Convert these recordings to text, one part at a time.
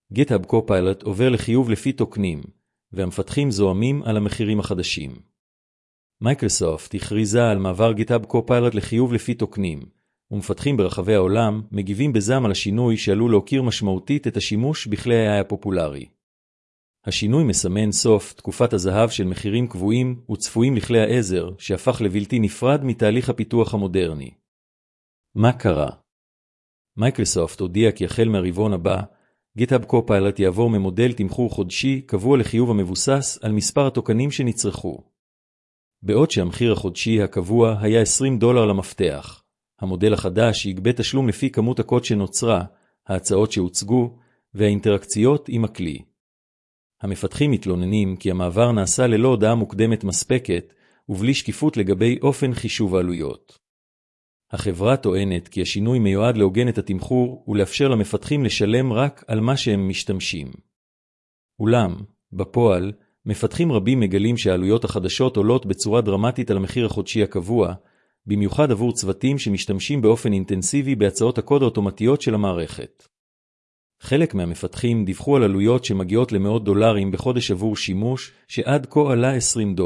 GitHub Copilot עובר לחיוב לפי טוקנים, והמפתחים זועמים על המחירים החדשים. מייקרוסופט הכריזה על מעבר GitHub Copilot לחיוב לפי טוקנים, ומפתחים ברחבי העולם מגיבים בזעם על השינוי שעלול להוקיר משמעותית את השימוש בכלי AI הפופולרי. השינוי מסמן סוף תקופת הזהב של מחירים קבועים וצפויים לכלי העזר שהפך לבלתי נפרד מתהליך הפיתוח המודרני. מה קרה? מייקרוסופט הודיע כי החל מהרבעון הבא, GitHub Copilot יעבור ממודל תמחור חודשי קבוע לחיוב המבוסס על מספר הטוקנים שנצרכו. בעוד שהמחיר החודשי הקבוע היה $20 למפתח, המודל החדש יגבה תשלום לפי כמות הקוד שנוצרה, ההצעות שהוצגו והאינטראקציות עם הכלי. המפתחים מתלוננים כי המעבר נעשה ללא הודעה מוקדמת מספקת ובלי שקיפות לגבי אופן חישוב העלויות. החברה טוענת כי השינוי מיועד לעוגן את התמחור ולאפשר למפתחים לשלם רק על מה שהם משתמשים. אולם, בפועל, מפתחים רבים מגלים שהעלויות החדשות עולות בצורה דרמטית על המחיר החודשי הקבוע, במיוחד עבור צוותים שמשתמשים באופן אינטנסיבי בהצעות הקוד האוטומטיות של המערכת. חלק מהמפתחים דיווחו על עלויות שמגיעות למאות דולרים בחודש עבור שימוש שעד כה עלה $20.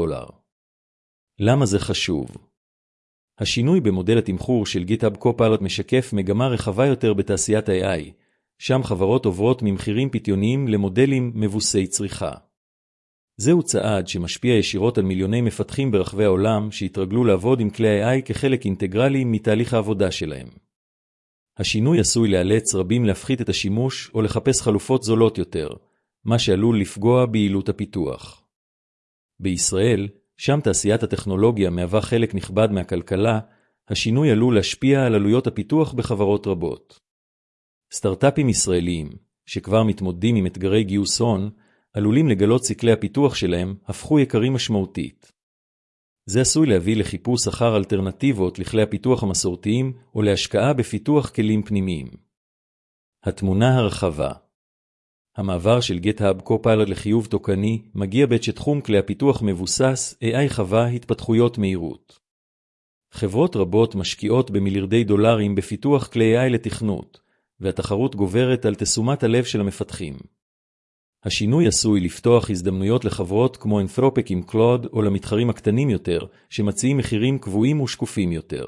למה זה חשוב? השינוי במודל התמחור של GitHub Copilot משקף מגמה רחבה יותר בתעשיית AI, שם חברות עוברות ממחירים פתיוניים למודלים מבוסי צריכה. זהו צעד שמשפיע ישירות על מיליוני מפתחים ברחבי העולם שהתרגלו לעבוד עם כלי AI כחלק אינטגרלי מתהליך העבודה שלהם. השינוי עשוי לאלץ רבים להפחית את השימוש או לחפש חלופות זולות יותר, מה שעלול לפגוע ביעילות הפיתוח. בישראל, שם תעשיית הטכנולוגיה מהווה חלק נכבד מהכלכלה, השינוי עלול להשפיע על עלויות הפיתוח בחברות רבות. סטארט-אפים ישראליים, שכבר מתמודדים עם אתגרי גיוס הון, עלולים לגלות סיכלי הפיתוח שלהם הפכו יקרים משמעותית. זה עשוי להביא לחיפוש אחר אלטרנטיבות לכלי הפיתוח המסורתיים או להשקעה בפיתוח כלים פנימיים. התמונה הרחבה. המעבר של GitHub Copilot לחיוב תוקני מגיע בעת שתחום כלי הפיתוח מבוסס AI חווה התפתחויות מהירות. חברות רבות משקיעות במיליארדי דולרים בפיתוח כלי AI לתכנות, והתחרות גוברת על תשומת הלב של המפתחים. השינוי עשוי לפתוח הזדמנויות לחברות כמו אנת'רופק עם קלוד או למתחרים הקטנים יותר שמציעים מחירים קבועים ושקופים יותר.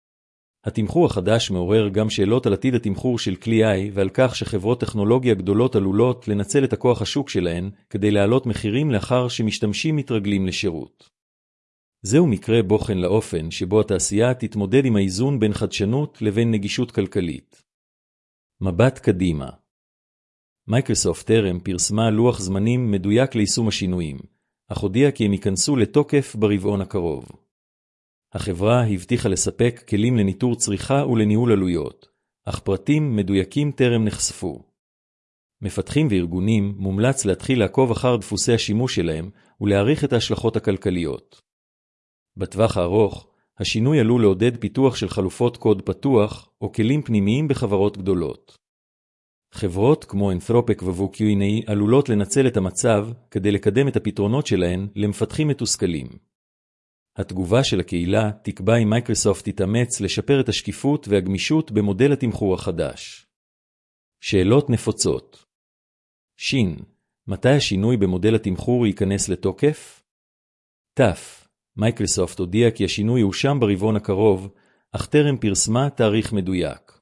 התמחור החדש מעורר גם שאלות על עתיד התמחור של כלי AI ועל כך שחברות טכנולוגיה גדולות עלולות לנצל את הכוח השוק שלהן כדי להעלות מחירים לאחר שמשתמשים מתרגלים לשירות. זהו מקרה בוחן לאופן שבו התעשייה תתמודד עם האיזון בין חדשנות לבין נגישות כלכלית. מבט קדימה. מייקרוסופט טרם פרסמה לוח זמנים מדויק ליישום השינויים, אך הודיעה כי הם ייכנסו לתוקף ברבעון הקרוב. החברה הבטיחה לספק כלים לניטור צריכה ולניהול עלויות, אך פרטים מדויקים טרם נחשפו. מפתחים וארגונים מומלץ להתחיל לעקוב אחר דפוסי השימוש שלהם ולהעריך את ההשלכות הכלכליות. בטווח הארוך, השינוי עלול לעודד פיתוח של חלופות קוד פתוח או כלים פנימיים בחברות גדולות. חברות כמו אנת'רופק ווקיוני עלולות לנצל את המצב כדי לקדם את הפתרונות שלהן למפתחים מתוסכלים. התגובה של הקהילה תקבע אם מייקרוסופט תתאמץ לשפר את השקיפות והגמישות במודל התמחור החדש. שאלות נפוצות. מתי השינוי במודל התמחור ייכנס לתוקף? מייקרוסופט הודיע כי השינוי יושם ברבעון הקרוב, אך טרם פרסמה תאריך מדויק.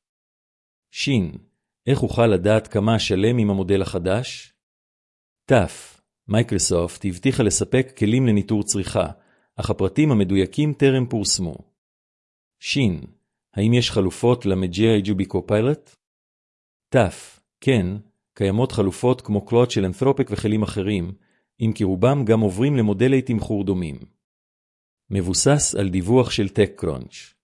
איך אוכל לדעת כמה שלם עם המודל החדש? מייקרוסופט הבטיחה לספק כלים לניטור צריכה, אך הפרטים המדויקים טרם פורסמו. האם יש חלופות ל-GitHub Copilot? כן, קיימות חלופות כמו קלוד של אנת'רופק וכלים אחרים, אם כי רובם גם עוברים למודלי תמחור דומים. מבוסס על דיווח של TechCrunch.